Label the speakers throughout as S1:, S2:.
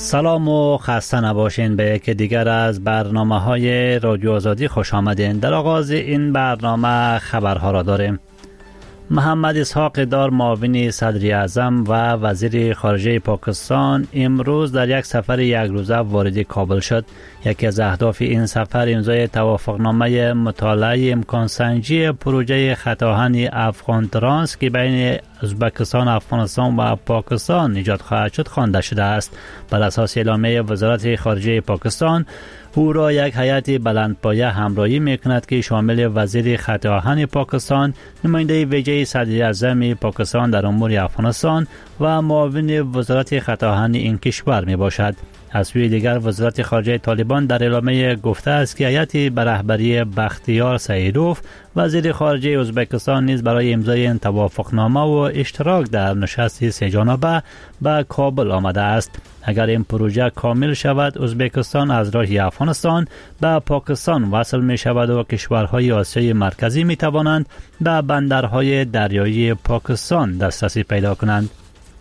S1: سلام و خسته نباشین. به یکی دیگر از برنامه‌های رادیو آزادی خوش آمدین. در آغاز این برنامه خبرها را داریم. محمد اسحاق دار معاون صدر اعظم و وزیر خارجه پاکستان امروز در یک سفر یک روزه وارد کابل شد. یکی از اهداف این سفر امضای توافقنامه مطالعه امکان سنجی پروژه خط آهن افغان ترانس که بین ازبکستان، افغانستان و پاکستان ایجاد خواهد شد خوانده شده است. بر اساس اعلامیه وزارت خارجه پاکستان، او را یک هیئت بلندپایه همراهی میکند که شامل وزیر خط آهن پاکستان، نماینده ویژه صدر اعظم پاکستان در امور افغانستان و معاون وزارت خط آهن این کشور می باشد. از سوی دیگر وزارت خارجه طالبان در اعلامیه گفته است که هیئت به رهبری بختیار سعیدوف، وزیر خارجه ازبکستان، نیز برای امضای این توافقنامه و اشتراک در نشست سه جانبه به کابل آمده است. اگر این پروژه کامل شود، ازبکستان از راه افغانستان به پاکستان وصل می شود و کشورهای آسیای مرکزی می توانند به بندرهای دریایی پاکستان دسترسی پیدا کنند.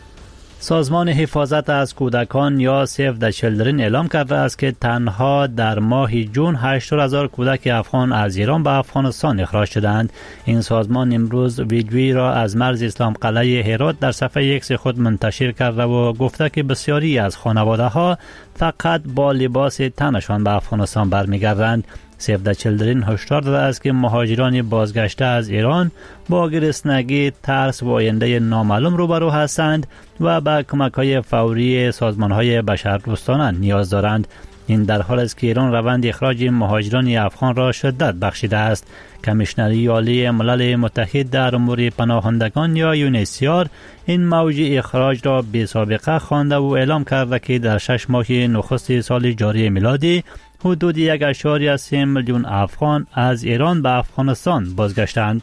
S1: سازمان حفاظت از کودکان یا سیو د چیلدرن اعلام کرده است که تنها در ماه جون 80,000 کودک افغان از ایران به افغانستان اخراج شدند. این سازمان امروز ویدیویی را از مرز اسلام قلعه هرات در صفحه ایکس خود منتشر کرده و گفته که بسیاری از خانواده ها فقط با لباس تنشان به افغانستان برمیگردند. سیو د چیلدرن هشدار داده است که مهاجران بازگشته از ایران با گرسنگی، ترس و آینده نامعلوم روبرو هستند و به کمک‌های فوری سازمان‌های بشردوستانه نیاز دارند. این در حال است که ایران روند اخراج مهاجران افغان را شدت بخشیده است. کمیشنری عالی ملل متحد در امور پناهندگان یا یونیسیار این موج اخراج را بی سابقه خوانده و اعلام کرده که در 6 ماه نخست سال جاری میلادی حدود 1.3 میلیون افغان از ایران به افغانستان بازگشتند.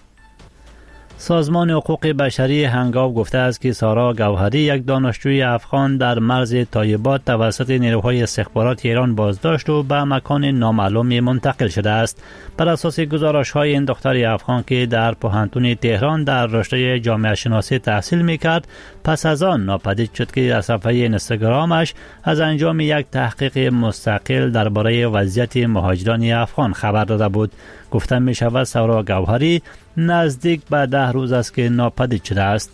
S1: سازمان حقوق بشری هنگاو گفته است که سارا گوهری، یک دانشجوی افغان، در مرز طایبات توسط نیروهای استخبارات ایران بازداشت و به مکان نامعلومی منتقل شده است. بر اساس گزارش‌های این دختر افغان که در پوهنتون تهران در رشته جامعه شناسی تحصیل می‌کرد، پس از آن ناپدید شد که از صفحه اینستاگرامش از انجام یک تحقیق مستقل درباره وضعیت مهاجران افغان خبر داده بود. گفته می شود سارا گوهری نزدیک به 10 روز است که ناپدید شده است.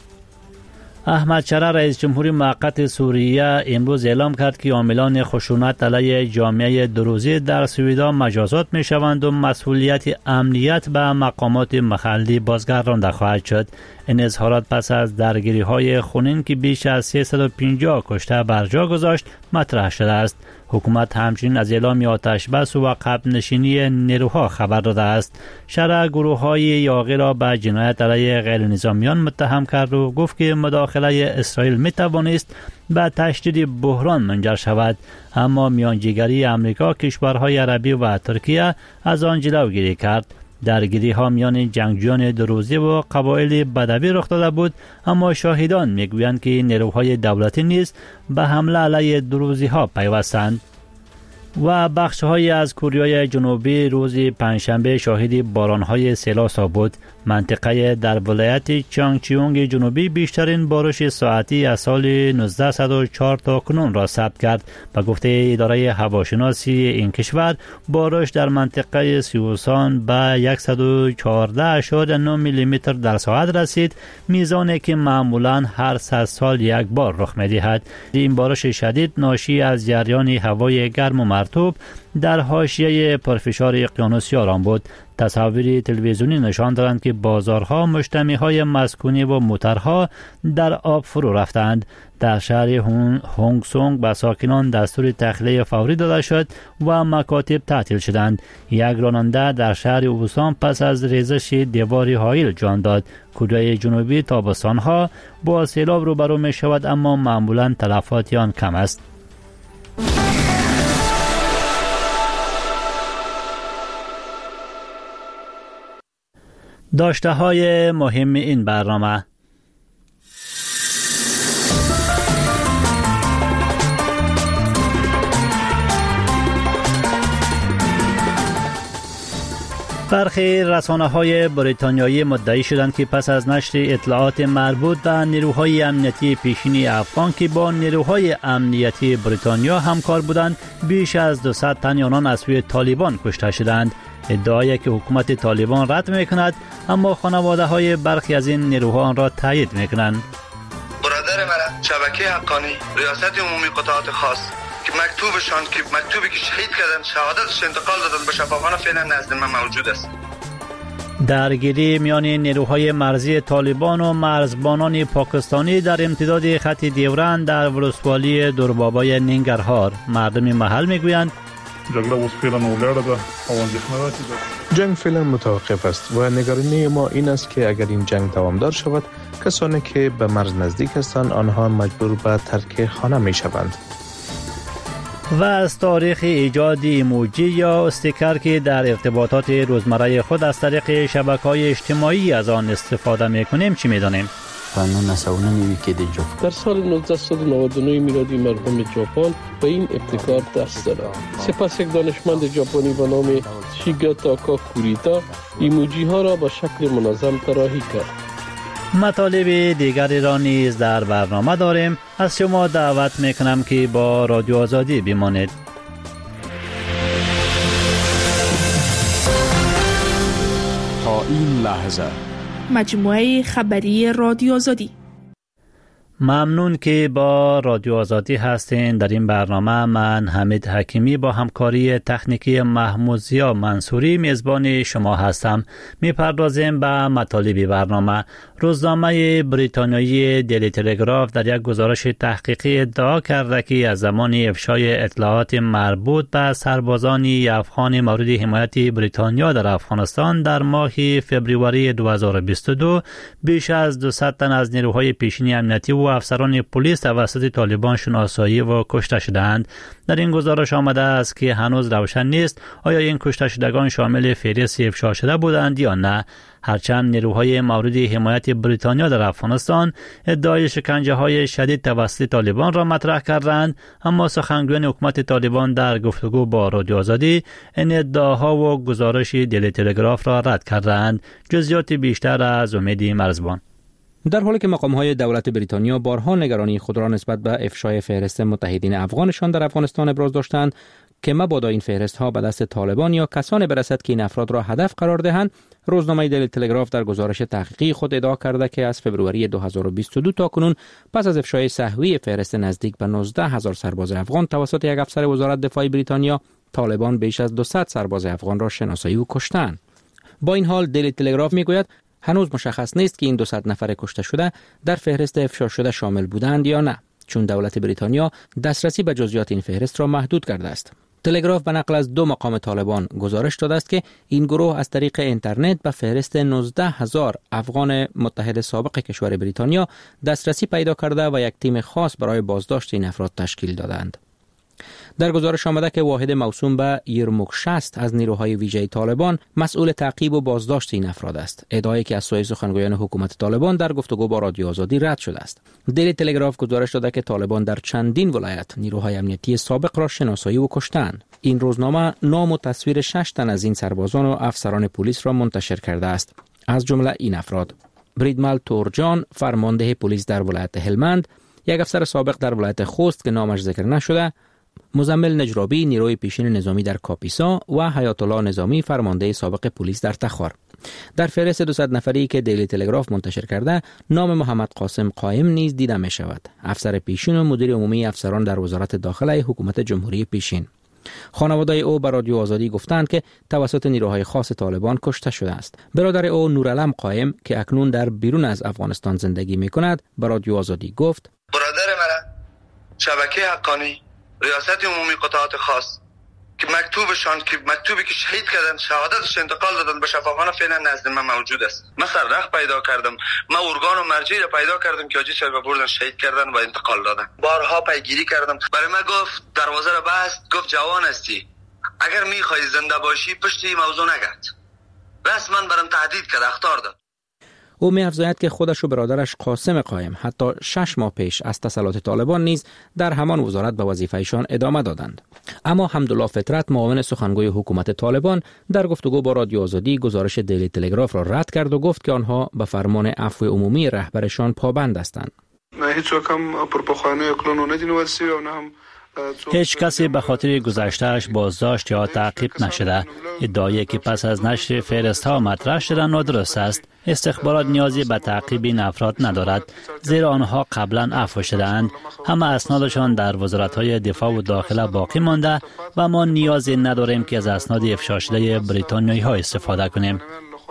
S1: احمد شرع رئیس جمهور موقت سوریه امروز اعلام کرد که عاملان خشونت علیه جامعه دروزی در سویدان مجازات می شوند و مسئولیت امنیت به مقامات محلی بازگردانده خواهد شد. این اظهارات پس از درگیری های خونین که بیش از 350 کشته بر جا گذاشت مطرح شده است. حکومت همچنین از اعلام آتش بس و عقب نشینی نیروها خبر داده است. شرع گروه‌های یاغی را به جنایت علیه غیر نظامیان متهم کرد و گفت که مداخله اسرائیل می توانست به تشدید بحران منجر شود، اما میانجیگری امریکا، کشورهای عربی و ترکیه از آن جلوگیری کرد. درگیری ها میان جنگجویان دروزی و قبایل بدوی رخ داده بود، اما شاهدان میگویند که نیروهای دولتی نیز به حمله علیه دروزی ها پیوستند. و بخش‌های از کره جنوبی روز پنجشنبه شاهد باران‌های سیلاسا بود. منطقه در ولایت چانگچیونگ جنوبی بیشترین بارش ساعتی از سال 1904 تا کنون را ثبت کرد. به گفته اداره هواشناسی این کشور، بارش در منطقه سیوسان به 114.9 میلیمتر در ساعت رسید، میزانی که معمولاً هر 100 سال یک بار رخ می‌دهد. این بارش شدید ناشی از جریان هوای گرم و مرطوب در حاشیه پرفشار اقیانوس یاران بود. تصاویر تلویزیونی نشان دادند که بازارها، مجتمع‌های مسکونی و موترها در آب فرو رفتند. در شهر هونگ سونگ به ساکنان دستور تخلیه فوری داده شد و مکاتب تعطیل شدند. یک راننده در شهر اوسان پس از ریزش دیواری هایل جان داد. کره جنوبی تابستانها با سیلاب روبرو می شود، اما معمولاً تلفات آن کم است. داشته های مهم این برنامه: برخی رسانه‌های بریتانیایی مدعی شدند که پس از نشر اطلاعات مربوط به نیروهای امنیتی پیشین افغان که با نیروهای امنیتی بریتانیا همکار بودند، بیش از 200 تن آنان از سوی طالبان کشته شدند. ادعایی که حکومت طالبان رد می‌کند، اما خانواده‌های برخی از این نیروها آن را تایید می‌کنند.
S2: برادر من شبکه حقانی ریاست عمومی قطعات خاص که مکتوبی که شهید کردن، شهادتش انتقال دادن به شفاخانه، فعلا نزد من موجود است.
S1: درگیری میان نیروهای مرزی طالبان و مرزبانان پاکستانی در امتداد خط دیورند در ولسوالی دوربابای ننگرهار. مردم محل میگویند
S3: جنگ فعلا متوقف است و نگرانی ما این است که اگر این جنگ دوامدار شود، کسانی که به مرز نزدیک هستند آنها مجبور به ترک خانه می شوند.
S1: و از تاریخ ایجاد ایموجی یا استیکر که در ارتباطات روزمره خود از طریق شبکه‌های اجتماعی از آن استفاده می‌کنیم چی می‌دانیم؟
S4: در سال 1999 میلادی مرحوم ژاپن به این ابتکار دست داد. سپس یک دانشمند ژاپنی به نام شیگاتا کاکوریتا ایموجی ها را به شکل منظم طراحی کرد.
S1: مطالب دیگری را نیز در برنامه داریم. از شما دعوت میکنم که با رادیو آزادی بمانید.
S5: تا این لحظه
S6: مجموعه خبری رادیو آزادی.
S1: ممنون که با رادیو آزادی هستین. در این برنامه من حمید حکیمی با همکاری تکنیکی محمود زیا منصوری میزبان شما هستم. میپردازیم به مطالب برنامه. روزنامه بریتانیایی دیلی تلگراف در یک گزارش تحقیقی ادعا کرده که از زمان افشای اطلاعات مربوط به سربازان افغان مورد حمایت بریتانیا در افغانستان در ماه فوریه 2022 بیش از 200 تن از نیروهای پیشین امنیتی و افسران پلیس توسط طالبان شناسایی و کشته شدند. در این گزارش آمده است که هنوز روشن نیست آیا این کشته شدگان شامل فهرست افشا شده بودند یا نه. هرچند نیروهای مورد حمایت بریتانیا در افغانستان ادعای شکنجه‌های شدید توسط طالبان را مطرح کردند، اما سخنگویان حکومت طالبان در گفتگو با رادیو آزادی این ادعاها و گزارش دیلی تلگراف را رد کردند. جزئیات بیشتر از امید مرزبان.
S7: در حالی که مقام‌های دولت بریتانیا بارها نگرانی خود را نسبت به افشای فهرست متحدین افغانشان در افغانستان ابراز داشتند که مبادا این فهرست‌ها به دست طالبان یا کسانی برسد که این افراد را هدف قرار دهند، روزنامه دیلی تلگراف در گزارش تحقیقی خود ادعا کرده که از فوریه 2022 تا کنون پس از افشای سهوی فهرست نزدیک به 19,000 سرباز افغان توسط یک افسر وزارت دفاع بریتانیا، طالبان بیش از 200 سرباز افغان را شناسایی و کشتند. با این حال دیلی تلگراف میگوید هنوز مشخص نیست که این 200 نفر کشته شده در فهرست افشا شده شامل بودند یا نه، چون دولت بریتانیا دسترسی به جزئیات این فهرست را محدود کرده است. تلگراف به نقل از 2 مقام طالبان گزارش داده است که این گروه از طریق اینترنت به فهرست 19,000 افغان متحد سابق کشور بریتانیا دسترسی پیدا کرده و یک تیم خاص برای بازداشت این افراد تشکیل دادند. در گزارش آمده که واحد موسوم به یرموک 60 از نیروهای ویژه طالبان مسئول تعقیب و بازداشت این افراد است. ادعایی که از سوی سخنگویان حکومت طالبان در گفتگو با رادیو آزادی رد شده است. دیلی تلگراف گزارش داده که طالبان در چندین ولایت نیروهای امنیتی سابق را شناسایی و کشتند. این روزنامه نام و تصویر 6 تن از این سربازان و افسران پلیس را منتشر کرده است. از جمله این افراد: بریدمل تورجان، فرمانده پلیس در ولایت هلمند، یک افسر سابق در ولایت خوست که نامش ذکر نشده، مزمل نجرابی، نیروی پیشین نظامی در کاپیسا و حیات الله نظامی، فرمانده سابق پلیس در تخار. در فهرست 200 نفری که دیلی تلگراف منتشر کرده، نام محمد قاسم قائم نیز دیده می شود، افسر پیشین و مدیر عمومی افسران در وزارت داخله حکومت جمهوری پیشین. خانواده او به رادیو آزادی گفتند که توسط نیروهای خاص طالبان کشته شده است. برادر او نورعلم قائم که اکنون در بیرون از افغانستان زندگی می کند به رادیو آزادی گفت:
S2: برادر من شبکه حقانی ریاست عمومی قطعات خاص که مکتوبی که شهید کردن، شهادتش انتقال دادن به شفاخانه، فعلا نزد من موجود است. من سرنخ پیدا کردم، من ارگان و مرجعی را پیدا کردم که حاجی صاحب بردن شهید کردن و انتقال دادن. بارها پیگیری کردم، برای من گفت دروازه را بست، گفت جوان هستی، اگر میخوای زنده باشی پشت این موضوع نگرد. رسما برام تهدید کرد، اخطار داد.
S7: او می‌افزاید که خودش و برادرش قاسم قائم حتی 6 ماه پیش از تسلط طالبان نیز در همان وزارت به وظیفه‌شان ادامه دادند. اما حمدالله فطرت معاون سخنگوی حکومت طالبان در گفتگو با رادیو آزادی گزارش دیلی تلگراف را رد کرد و گفت که آنها به فرمان عفو عمومی رهبرشان پابند هستند.
S1: هیچ کسی به خاطر گذشته‌اش بازداشت یا تعقیب نشده. ادعایی که پس از نشر فهرست‌ها مطرح شده نادرست است. استخبارات نیازی به تعقیب این افراد ندارد، زیرا آنها قبلا عفو شده‌اند. همه اسنادشان در وزارت‌های دفاع و داخله باقی مانده و ما نیازی نداریم که از اسناد افشا شده بریتانیایی‌ها استفاده کنیم.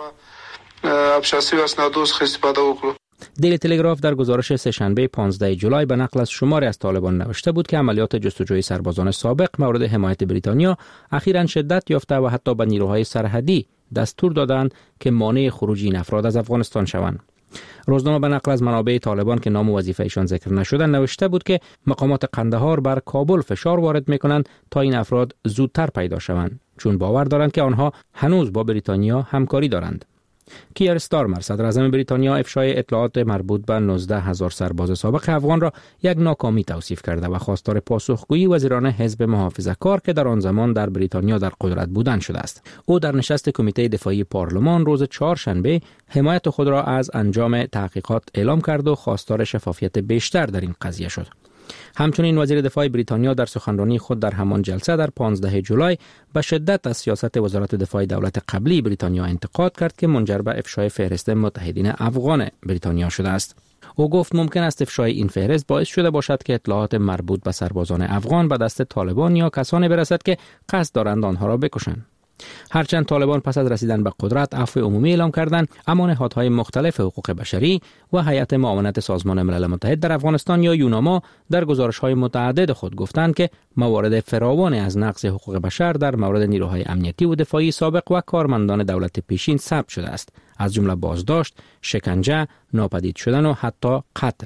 S7: دیلی تلگراف در گزارش سه‌شنبه 15 جولای به نقل از شماری از طالبان نوشته بود که عملیات جستجوی سربازان سابق مورد حمایت بریتانیا اخیراً شدت یافته و حتی به نیروهای سرحدی دستور دادند که مانع خروج این افراد از افغانستان شوند. روزنامه به نقل از منابع طالبان که نام و وظیفه‌شان ذکر نشده نوشته بود که مقامات قندهار بر کابل فشار وارد می‌کنند تا این افراد زودتر پیدا شوند، چون باور دارند که آنها هنوز با بریتانیا همکاری دارند. کیر استارمر صدر اعظم بریتانیا افشای اطلاعات مربوط به 19,000 سرباز سابق افغان را یک ناکامی توصیف کرده و خواستار پاسخگویی وزیران حزب محافظه‌کار که در آن زمان در بریتانیا در قدرت بودند شده است. او در نشست کمیته دفاعی پارلمان روز چهارشنبه حمایت خود را از انجام تحقیقات اعلام کرد و خواستار شفافیت بیشتر در این قضیه شد. همچنین وزیر دفاع بریتانیا در سخنرانی خود در همان جلسه در 15 جولای به شدت از سیاست وزارت دفاع دولت قبلی بریتانیا انتقاد کرد که منجر به افشای فهرست متحدین افغان بریتانیا شده است. او گفت ممکن است افشای این فهرست باعث شده باشد که اطلاعات مربوط به سربازان افغان به دست طالبان یا کسانی برسد که قصد دارند آنها را بکشند. هرچند طالبان پس از رسیدن به قدرت عفو عمومی اعلام کردند، اما نهادهای مختلف حقوق بشری و هیئت معاونت سازمان ملل متحد در افغانستان یا یوناما در گزارش‌های متعدد خود گفتند که موارد فراوانی از نقض حقوق بشر در مورد نیروهای امنیتی و دفاعی سابق و کارمندان دولت پیشین ثبت شده است، از جمله بازداشت، شکنجه، ناپدید شدن و حتی قتل.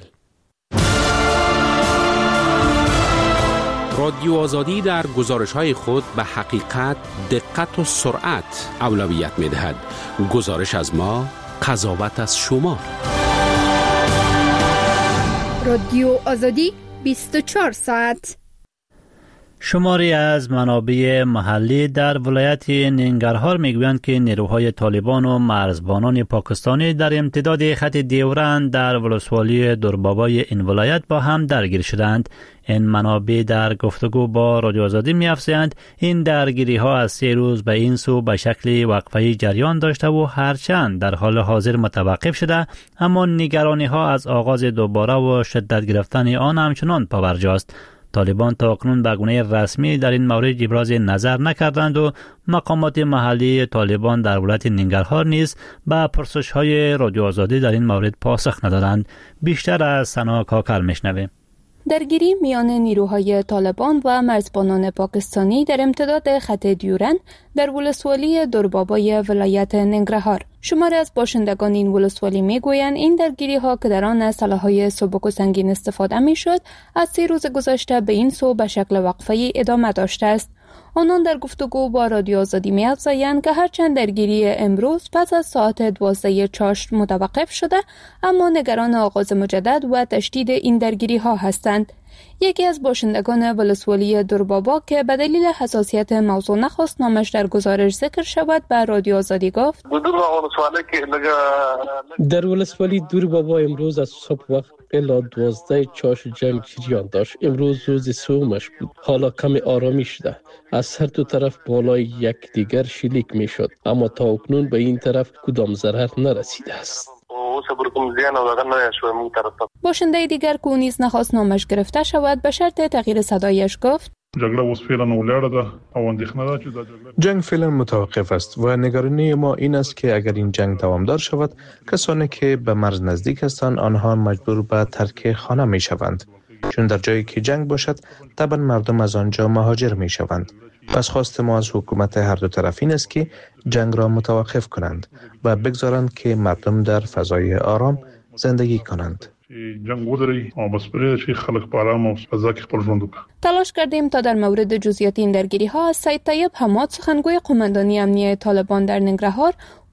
S5: رادیو آزادی در گزارش‌های خود به حقیقت، دقت و سرعت اولویت می‌دهد. گزارش از ما، قضاوت از شما.
S8: رادیو آزادی 24 ساعت.
S1: شماری از منابع محلی در ولایت ننگرهار میگویند که نیروهای طالبان و مرزبانان پاکستانی در امتداد خط دیورند در ولسوالی دربابای این ولایت با هم درگیر شدند. این منابع در گفتگو با رادیو آزادی می‌افزایند این درگیری ها از 3 روز به این سو به شکل وقفه‌ای جریان داشته و هرچند در حال حاضر متوقف شده، اما نگرانی ها از آغاز دوباره و شدت گرفتن آن همچنان پابرجاست. طالبان تا اکنون به گونه رسمی در این مورد ابراز نظر نکردند و مقامات محلی طالبان در ولایت ننگرهار نیز به پرسش‌های رادیو آزادی در این مورد پاسخ ندادند. بیشتر از سنا کاکر میشنویم.
S8: درگیری میان نیروهای طالبان و مرزبانان پاکستانی در امتداد خط دیورند در ولسوالی دربابای ولایت ننگرهار. شماری از باشندگان این ولسوالی میگویند این درگیری ها که در آن از سلاح‌های سبک و سنگین استفاده میشد از 3 روز گذشته به این سو به شکل وقفه‌ای ادامه داشته است. آنان در گفتگو با رادیو آزادی می‌افزایند که هرچند درگیری امروز پس از ساعت 12 چاشت متوقف شده، اما نگران آغاز مجدد و تشدید این درگیری ها هستند. یکی از باشندگان ولسوالی دربابا که به دلیل حساسیت موضوع نخواست نامش در گزارش ذکر شود به رادیو آزادی گفت:
S4: در ولسوالی دربابا امروز از صبح وقت الا 12 چاش جنگ جریان داشت. امروز روز سومش بود. حالا کمی آرامی شده. از هر دو طرف بالای یکدیگر شلیک می شد، اما تا اکنون به این طرف کدام ضرر نرسیده است.
S8: باشنده دیگر که او نیز نخواست نامش گرفته شود به شرط تغییر صدایش گفت:
S3: جنگ فعلا متوقف است و نگرانی ما این است که اگر این جنگ دوامدار شود، کسانی که به مرز نزدیک هستند آنها مجبور به ترک خانه می شوند، چون در جایی که جنگ باشد طبعا مردم از آنجا مهاجر می شوند. پس خواست ما از حکومت هر دو طرف این است که جنگ را متوقف کنند و بگذارند که مردم در فضای آرام زندگی کنند.
S8: تلاش کردیم تا در مورد جزئیات این درگیری ها از سید طیب حماد، سخنگوی قماندانی امنیه طالبان در ننگرهار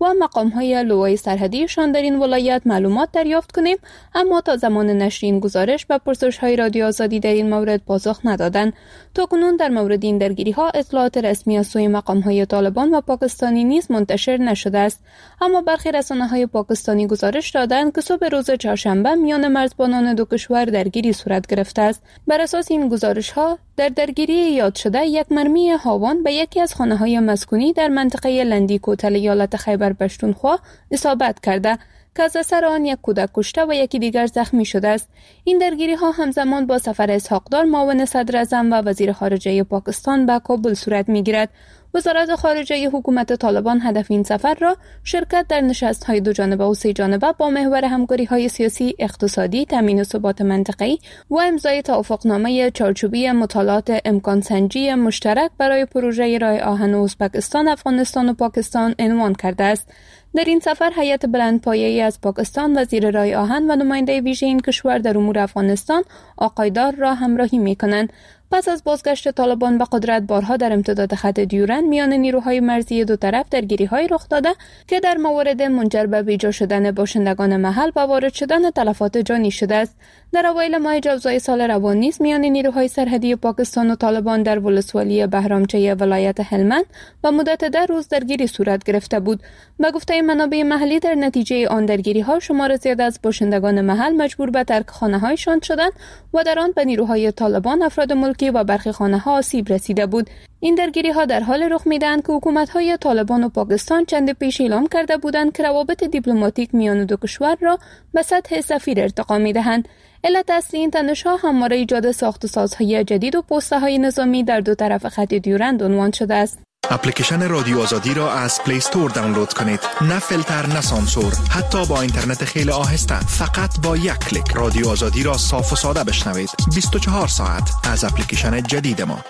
S8: و مقام‌های لوای سرحدیشان در این ولایت معلومات دریافت کنیم، اما تا زمان نشر این گزارش و پرسش‌های رادیو آزادی در این مورد پاسخ ندادند. تاکنون در مورد این درگیری‌ها اطلاعات رسمی از سوی مقام‌های طالبان و پاکستانی نیز منتشر نشده است، اما برخی رسانه‌های پاکستانی گزارش دادند که صبح روز چهارشنبه میان مرزبانان دو کشور درگیری صورت گرفته است. بر اساس این گزارش‌ها در درگیری یاد شده یک مرمی هاوان به یکی از خانه‌های مسکونی در منطقه لندی کوتل ایالت خیبر پشتونخوا اصابت کرده که از اثر آن یک کودک کشته و یکی دیگر زخمی شده است. این درگیری ها همزمان با سفر اسحاق دار معاون صدر اعظم و وزیر خارجه پاکستان به کابل صورت می‌گیرد. وزارت خارجه حکومت طالبان هدف این سفر را شرکت در نشست‌های دو جانبه و سه جانبه با محور همکاری‌های سیاسی، اقتصادی، تامین ثبات منطقه‌ای و امضای توافقنامه چارچوبی مطالعات امکان سنجی مشترک برای پروژه راه آهن ازبکستان، افغانستان و پاکستان عنوان کرده است. در این سفر هیئت بلندپایه‌ای از پاکستان، وزیر راه آهن و نماینده ویژه این کشور در امور افغانستان آقای دار را همراهی می‌کنند. پس از بازگشت طالبان به قدرت بارها در امتداد خط دیورند میان نیروهای مرزی دو طرف درگیری‌های رخ داده که در موارد منجر به بیجا شدن باشندگان محل و وارد شدن تلفات جانی شده است. در اوایل ماه جوزای سال روان نیز میان نیروهای سرحدی پاکستان و طالبان در ولسوالی بهرامچه ولایت هلمند و مدت 10 روز درگیری صورت گرفته بود. به گفته منابع محلی در نتیجه آن درگیری‌ها شمار زیاد از باشندگان محل مجبور به ترک خانه‌هایشان شدند و در آن به نیروهای طالبان افراد ملکی و برخی خانه‌ها آسیب رسیده بود. این درگیری‌ها در حال رخ می‌دهند که حکومت‌های طالبان و پاکستان چند پیش اعلام کرده بودند که روابط دیپلماتیک میان دو کشور را به سطح سفیر ارتقا می‌دهند. علت اصلی این تنش‌ها همواره ایجاد ساخت‌وسازهای جدید و پست‌های نظامی در دو طرف خط دیورند عنوان شده است.
S9: اپلیکیشن رادیو آزادی را از پلی استور دانلود کنید. نه فیلتر، نه سانسور، حتی با اینترنت خیلی آهسته. فقط با یک کلیک رادیو آزادی را صاف و ساده بشنوید. 24 ساعت از اپلیکیشن جدید ما.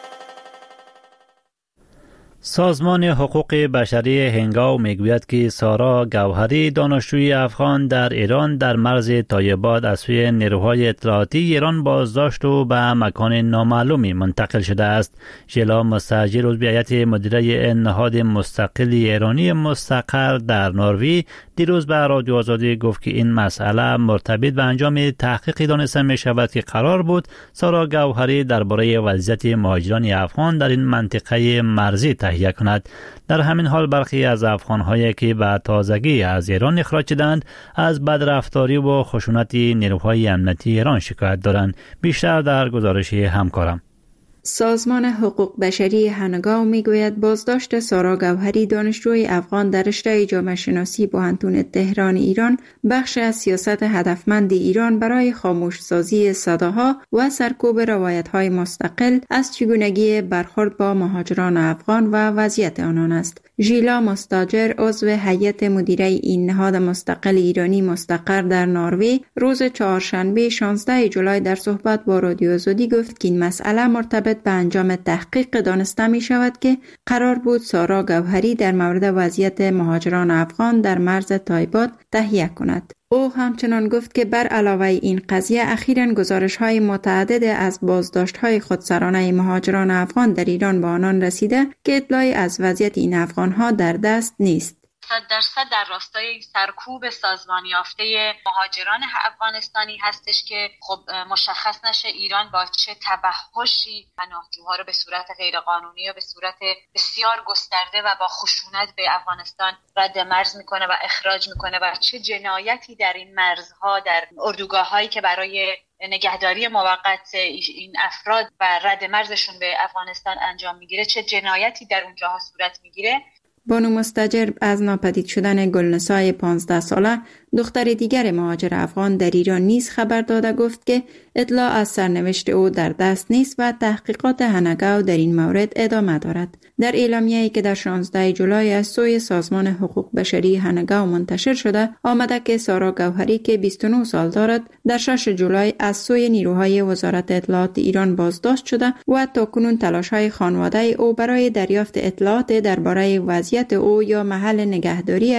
S1: سازمان حقوق بشری هنگاو میگوید که سارا گوهری، دانشجوی افغان در ایران در مرز طایباد از سوی نیروهای اطلاعاتی ایران بازداشت و به مکان نامعلومی منتقل شده است. ژیلا مستاجر عضو هیئت مدیره نهاد مستقل ایرانی مستقر در نروژ دیروز به رادیو آزادی گفت که این مسئله مرتبط به انجام تحقیقی دانسته می شود که قرار بود سارا گوهری درباره وضعیت مهاجران افغان در این منطقه مرزی تهیه کند. در همین حال برخی از افغان‌هایی که به تازگی از ایران اخراج شدند از بدرفتاری و خشونت نیروهای امنیتی ایران شکایت دارند. بیشتر در گزارش همکارم.
S10: سازمان حقوق بشری هنگاو میگوید بازداشت سارا گوهری، دانشجوی افغان در رشته جامعه شناسی بوهنتون تهران ایران، بخش از سیاست هدفمند ایران برای خاموشسازی صداها و سرکوب روایت‌های مستقل از چگونگی برخورد با مهاجران افغان و وضعیت آنان است. ژیلا مستاجر عضو هیئت مدیره این نهاد مستقل ایرانی مستقر در نروژ روز چهارشنبه 16 جولای در صحبت با رادیو آزادی گفت که این مسئله مرتبط به انجام تحقیق دانسته می شود که قرار بود سارا گوهری در مورد وضعیت مهاجران افغان در مرز طایباد تهیه کند. او همچنان گفت که بر علاوه این قضیه اخیراً گزارش‌های متعدد از بازداشت‌های خودسرانه مهاجران افغان در ایران به آنان رسیده که اطلاعی از وضعیت این افغان‌ها در دست نیست.
S11: 100% در راستای سرکوب سازمان یافته مهاجران افغانستانی هستش که خب مشخص نشه ایران با چه تبهشی پناهجوها رو به صورت غیرقانونی و به صورت بسیار گسترده و با خشونت به افغانستان رد مرز میکنه و اخراج میکنه و چه جنایتی در این مرزها، در اردوگاه‌هایی که برای نگهداری موقت این افراد و رد مرزشون به افغانستان انجام میگیره، چه جنایتی در اونجاها صورت میگیره.
S10: بانو مستاجر از ناپدید شدن گلنسای 15 ساله دختر دیگر مهاجر افغان در ایران نیز خبر داده گفت که اطلاع از سرنوشت او در دست نیست و تحقیقات هنگاو در این مورد ادامه دارد. در اعلامیه‌ای که در 16 جولای از سوی سازمان حقوق بشری هنگاو منتشر شده آمده که سارا گوهری که 29 سال دارد در 6 جولای از سوی نیروهای وزارت اطلاعات ایران بازداشت شده و تاکنون تلاش‌های خانواده او برای دریافت اطلاعات درباره وضعیت او یا محل نگهداریش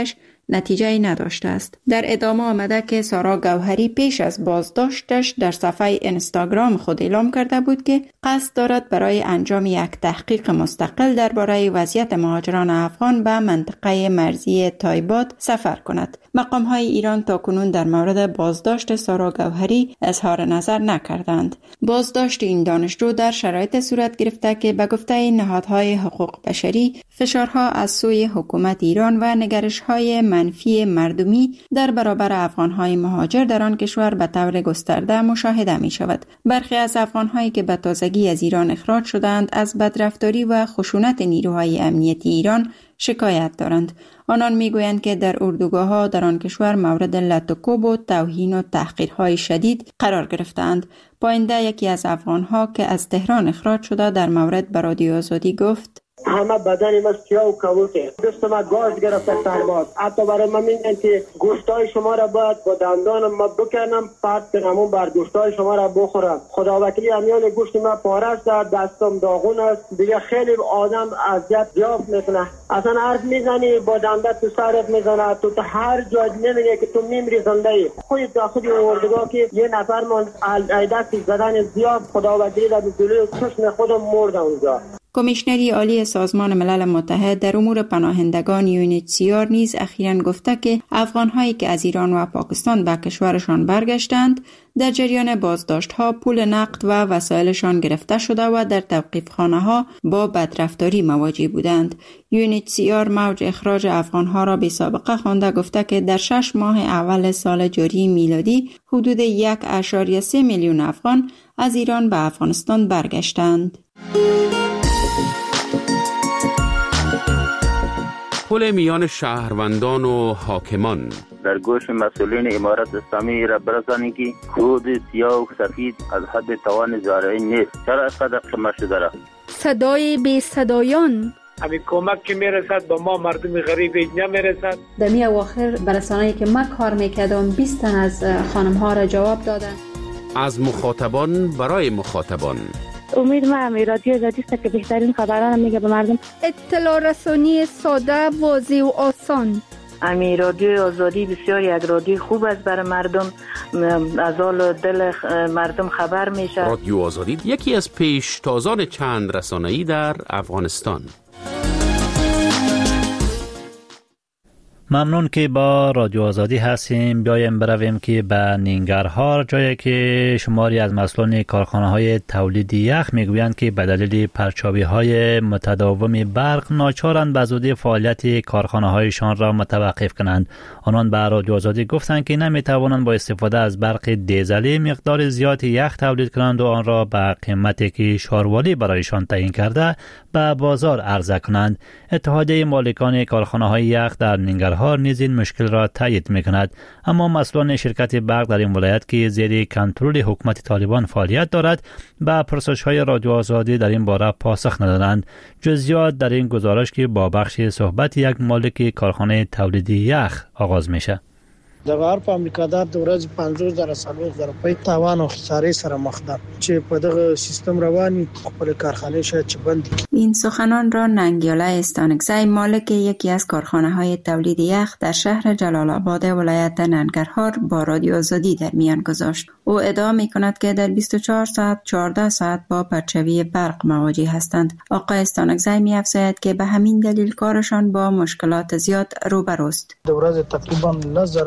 S10: نتیجه نداشته است. در ادامه آمده که سارا گوهری پیش از بازداشتش در صفحه اینستاگرام خود اعلام کرده بود که قصد دارد برای انجام یک تحقیق مستقل درباره وضعیت مهاجران افغان به منطقه مرزی تایباد سفر کند. مقام‌های ایران تاکنون در مورد بازداشت سارا گوهری اظهار نظر نکردند. بازداشت این دانشجو در شرایط صورت گرفته که به گفته نهادهای حقوق بشری فشارها از سوی حکومت ایران و نگرش‌های منفی مردمی در برابر افغان‌های مهاجر در آن کشور به طور گسترده مشاهده می‌شود. برخی از افغان‌هایی که به تازگی از ایران اخراج شدند از بدرفتاری و خشونت نیروهای امنیتی ایران شکایت دارند. آنان میگویند که در اردوگاه‌ها در آن کشور مورد لط و کوب و توهین و تحقیرهای شدید قرار گرفتند. پاینده یکی از افغان‌ها که از تهران اخراج شده در مورد به رادیو آزادی گفت:
S12: همه بدن ما سیاه و کبوته. دوست ما گاز گرفته سرباز. حتی برای من میگن که گوشتای شما را باید با دندانم ما بکنم پس کنم بر گوشتای شما را بخورم. خداوکیلی امیال گوشت ما پاره است، دستم داغون است. دیگه خیلی آدم اذیت یافت میکنه. اصلا حرف میزنی با دنده تو سرت میزنه، تو هر جا نمیگه که تو میمری زنده ای. خودت داخل اردوگاه که یه نفر من دستی زدن زیاد خداوکیلی را به جلوی چشم خودم مرد اونجا.
S10: کمیشنری عالی سازمان ملل متحد در امور پناهندگان UNHCR نیز اخیراً گفته که افغان‌هایی که از ایران و پاکستان به کشورشان برگشتند در جریان بازداشت‌ها پول نقد و وسایلشان گرفته شده و در توقیفخانه‌ها با بدرفتاری مواجه بودند. UNHCR موج اخراج افغان‌ها را بی‌سابقه خوانده گفته که در 6 ماه اول سال جاری میلادی حدود 1.3 میلیون افغان از ایران به افغانستان برگشتند.
S5: پل میان شهروندان و حاکمان
S13: در گوش مسئولین امارت اسلامی را برسانید که خود سیاه و سفید از حد توان زارعی نیست. چرا اینقدر قیمت شده را؟
S14: صدای بی صدایان
S12: همین کمک که میرسد با ما مردم غریب اینجا میرسد.
S15: در می اواخر برسانه‌ای که من کار میکردم 20 تن از خانم ها را جواب دادن.
S5: از مخاطبان برای مخاطبان.
S16: امید ما رادیو آزادی است که بهترین خبران میگه به مردم.
S14: اطلاع رسانی ساده، واضح و آسان.
S17: امی رادیو آزادی بسیار یک رادیو خوب است برای مردم، از حال دل مردم خبر میشه.
S5: رادیو آزادی یکی از پیشتازان چند رسانه‌ای در افغانستان.
S1: ممنون که با رادیو آزادی هستیم. بیایم برویم که به ننگرهار، جایی که شماری از مسئولان کارخانه‌های تولید یخ میگویند که به دلیل پرچاوی‌های متداوم برق ناچارند به زودی فعالیت کارخانه‌هایشان را متوقف کنند. آنان به رادیو آزادی گفتند که نمی‌توانند با استفاده از برق دیزلی مقدار زیادی یخ تولید کنند و آن را به قیمتی که شاروالی برایشان تعیین کرده به بازار عرضه کنند. اتحادیه مالکان کارخانه‌های یخ در ننگرهار نیز این مشکل را تایید می‌کند، اما مسئولان شرکت برق در این ولایت که زیر کنترل حکومت طالبان فعالیت دارد به پرسش‌های رادیو آزادی در این باره پاسخ ندادند. جزئیات در این گزارش که با بخش صحبت یک مالک کارخانه تولید یخ آغاز میشه.
S18: د بهر په امریکا د ورځ 50,000 روپۍ تاوان او خسارې سره مخ ده چې په دغه سیستم رواني خپل کارخانه شاید چې بند.
S10: این سخنان را ننگیاله استانکزی، مالک یکی از کارخانه‌های تولید یخ در شهر جلال آباد ولایت ننگرهار با رادیو آزادی در میان گذاشت. او ادعا می‌کند که در 24 ساعت 14 ساعت با پرچاوی برق مواجه هستند. آقای استانکزی می‌افزاید که به همین دلیل کارشان با مشکلات زیاد روبروست.
S18: د ورځ تقریبا 10,000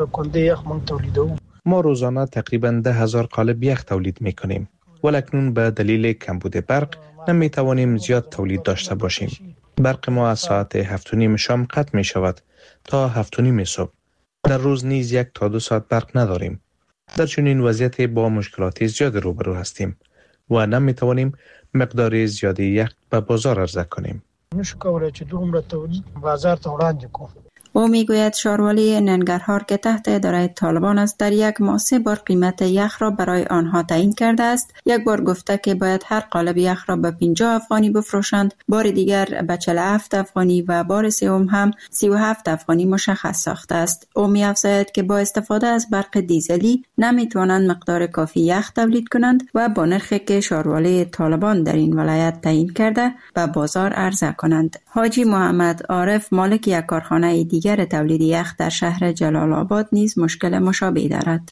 S3: ما روزانه تقریبا 10,000 قالب یخ تولید میکنیم، ولکنون به دلیل کمبود برق نمیتوانیم زیاد تولید داشته باشیم. برق ما از ساعت 7:30 شام قطع می شود تا 7:30 صبح. در روز نیز 1 تا 2 ساعت برق نداریم. در چنین وضعیت با مشکلات زیاد روبرو هستیم و نمیتوانیم مقدار زیادی یخ به بازار عرضه کنیم.
S18: نشو کولای چې دومره تولید بازار ته وړاندې کوو.
S10: او میگوید شاروالی ننگرهار که تحت اداره طالبان است در یک ماه 3 بار قیمت یخ را برای آنها تعیین کرده است. یک بار گفته که باید هر قالب یخ را به 50 افغانی بفروشند، بار دیگر به 47 افغانی و بار سوم هم 37 افغانی مشخص ساخته است. او می‌افزاید که با استفاده از برق دیزلی نمیتوانند مقدار کافی یخ تولید کنند و با نرخی که شاروالی طالبان در این ولایت تعیین کرده به بازار عرضه کنند. حاجی محمد عارف، مالک یک کارخانه دیگر دیگر تولید یخ در شهر جلال آباد نیز مشکل مشابه دارد.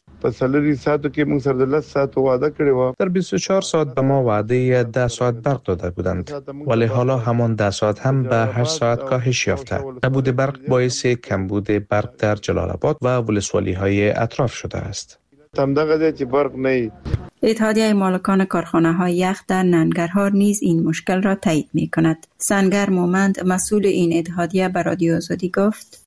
S3: در 24 ساعت به ما وعده 10 ساعت برق داده بودند، ولی حالا همان 10 ساعت هم به 8 ساعت کاهش یافته. نبود برق باعث کمبود برق در جلال آباد و ولسوالی های اطراف شده است.
S10: اتحادیه مالکان کارخانه های یخ در ننگرهار نیز این مشکل را تایید می کند. سنگر مومند مسئول این اتحادیه به رادیو آزادی گفت: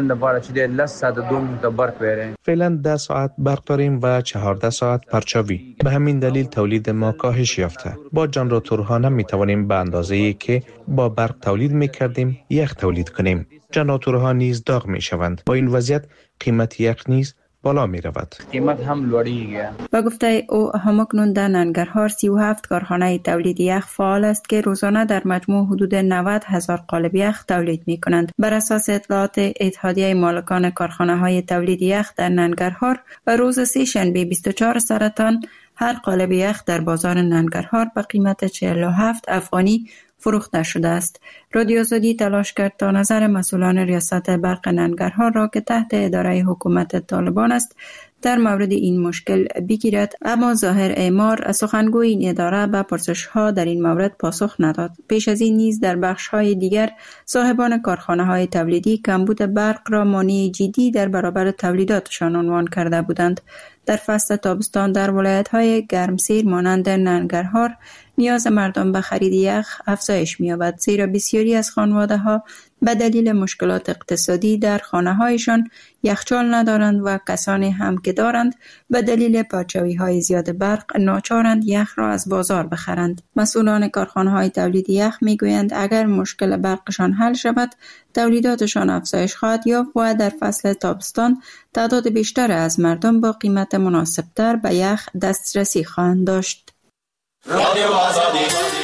S3: فعلا 10 ساعت برق داریم و 14 ساعت پرچاوی. به همین دلیل تولید ما کاهش یافته. با جنراتورها نمی توانیم به اندازه‌ای که با برق تولید می کردیم یخ تولید کنیم. جنراتورها نیز داغ می شوند. با این وضعیت قیمت یخ نیز بالا می رود.
S10: قیمت هم لوړیږي. و گفته او همکنون در ننگرهار 37 کارخانه تولید یخ فعال است که روزانه در مجموع حدود 90,000 قالب یخ تولید می کنند. بر اساس اطلاعات اتحادیه مالکان کارخانه های تولید یخ در ننگرهار، روز سه‌شنبه 24 سرطان هر قالب یخ در بازار ننگرهار به قیمت 47 افغانی فروخته شده است. رادیو آزادی تلاش کرد تا نظر مسئولان ریاست برق ننگرهار را که تحت اداره حکومت طالبان است در مورد این مشکل بگیرد، اما ظاهر اعمار سخنگوی این اداره به پرسش‌ها در این مورد پاسخ نداد. پیش از این نیز در بخش‌های دیگر صاحبان کارخانه‌های تولیدی کمبود برق را مانع جدی در برابر تولیداتشان عنوان کرده بودند. در فصل تابستان در ولایت‌های گرمسیر مانند ننگرهار نیاز مردم به خرید یخ افزایش می‌یابد، زیرا بسیاری از خانواده‌ها به دلیل مشکلات اقتصادی در خانه‌هایشان یخچال ندارند و کسانی هم که دارند به دلیل پرچاوی‌های زیاد برق ناچارند یخ را از بازار بخرند. مسئولان کارخانه‌های تولید یخ می‌گویند اگر مشکل برقشان حل شود، تولیداتشان افزایش خواهد یافت و در فصل تابستان تعداد بیشتر از مردم با قیمت مناسب‌تر به یخ دسترسی خواهند داشت. رادیو آزادی.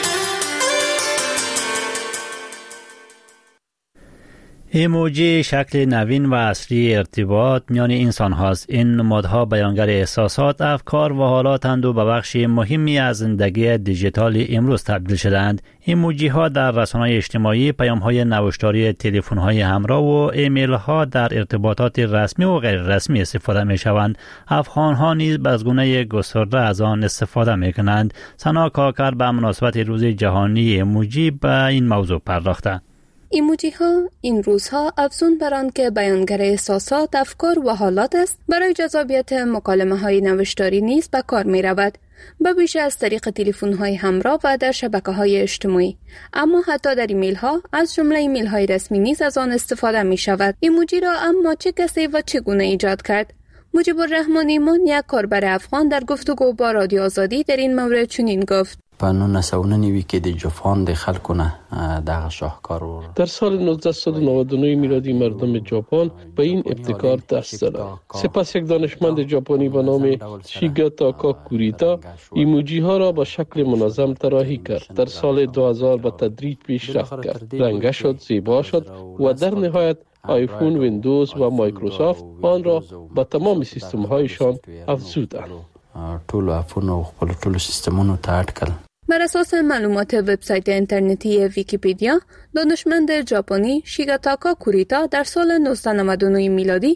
S1: ایموجی شکل نوین و اصلی ارتباط میان انسان هاست. این نمادها بیانگر احساسات، افکار و حالاتند و به بخش مهمی از زندگی دیجیتال امروز تبدیل شدند. ایموجی ها در رسانه‌های اجتماعی، پیام های نوشتاری تلفن های همراه و ایمیل ها در ارتباطات رسمی و غیر رسمی استفاده می شوند. افغان ها نیز به گونه گسترده از آن استفاده می کنند. سنا کاکر به مناسبت روز جهانی ایموجی به این موضوع پرداخته.
S8: ایموجی ها این روزها افزون بر آن که بیانگر احساسات، افکار و حالات است، برای جذابیت مکالمه های نوشتاری نیز به کار می رود، به ویژه از طریق تلفن های همراه و در شبکه های اجتماعی. اما حتی در ایمیل ها، از جمله ایمیل های رسمی نیز از آن استفاده می شود. ایموجی را اما چه کسی و چگونه ایجاد کرد؟ مجیب الرحمن ایمان، یک کاربر افغان، در گفتگو با رادیو آزادی در این مورد چنین گفت:
S19: په 1999 کې د جاپان د خلکو نه دغه شاهکار
S4: در سال 1999 میلادی مردم ژاپن به این ابتکار دست زدند. سپس یک دانشمند ژاپنی به نام شیگاتا کاکوریتا ایموجی ها را به شکل منظم طراحی کرد. در سال 2000 به تدریج پیشرفت کرد، رنگه شد، زیبا شد و در نهایت آیفون، ویندوز و مایکروسافت آن را به تمام سیستم هایشان افزودند.
S19: ټول اپونه او خپل ټول سیستمونو ته اډ کړل.
S8: بر اساس معلومات وبسایت اینترنتی ویکیپدیا، دانشمند ژاپنی شیگاتاکا کوریتا در سال 1999 میلادی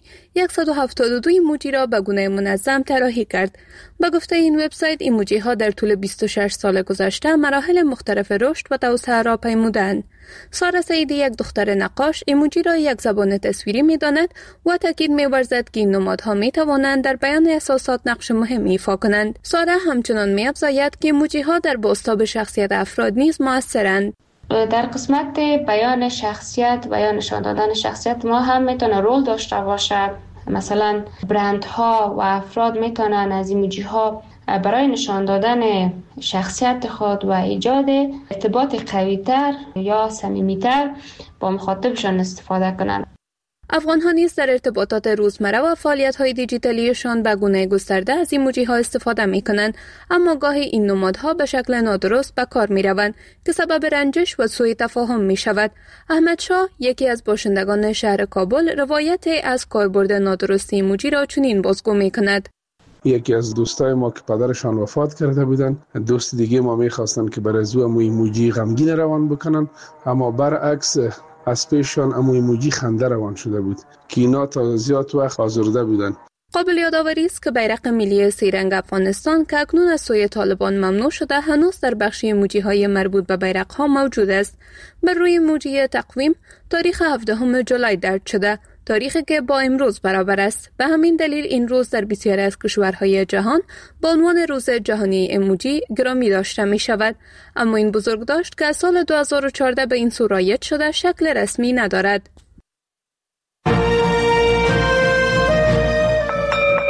S8: 172 ایموجی را به گونه منظم طراحی کرد. به گفته این وبسایت، ایموجی ها در طول 26 سال گذشته مراحل مختلف رشد و توسعه را پیمودند. سارا سعیدی، یک دختر نقاش، ایموجی را یک زبان تصویری می‌داند و تاکید می‌ورزد که این نمادها می‌توانند در بیان احساسات نقش مهمی ایفا کنند. سارا همچنان می‌افزاید که ایموجی‌ها در بازتاب شخصیت افراد نیز مؤثرند.
S20: در قسمت بیان شخصیت و یا نشان دادن شخصیت ما هم میتونه رول داشته باشه. مثلا برندها و افراد میتونن از ایموجی‌ها برای نشان دادن شخصیت خود و ایجاد ارتباط قوی‌تر یا صمیمی‌تر با مخاطبشان استفاده کنند.
S8: افغان‌ها نیز در ارتباطات روزمره و فعالیت‌های دیجیتالیشان به گونه گسترده از ایموجی‌ها استفاده می‌کنند، اما گاهی این نمادها به شکل نادرست به کار می‌روند که سبب رنجش و سوء تفاهم می‌شود. احمد شاه، یکی از باشندگان شهر کابل، روایت از کاربرد نادرست ایموجی را چنین بازگو می‌کند:
S21: یکی از دوستای ما که پدرشان وفات کرده بودن، دوست دیگه ما می‌خواستن که برای زو ایموجی غمگین روان بکنن، اما برعکس از پیششان اما ایموجی خنده روان شده بود که اینا تا زیاد وقت آزرده بودن.
S8: قابل یادآوری است که بیرق ملی سه‌رنگ افغانستان که اکنون از سوی طالبان ممنوع شده هنوز در بخش ایموجی‌های مربوط به بیرق‌ها موجود است. بر روی ایموجی تقویم تاریخ 17 جولای درج شده، تاریخی که با امروز برابر است. به همین دلیل این روز در بسیاری از کشورهای جهان با عنوان روز جهانی ایموجی گرامی داشته می شود. اما این بزرگداشت که از سال 2014 به این سو رایج شده شکل رسمی ندارد.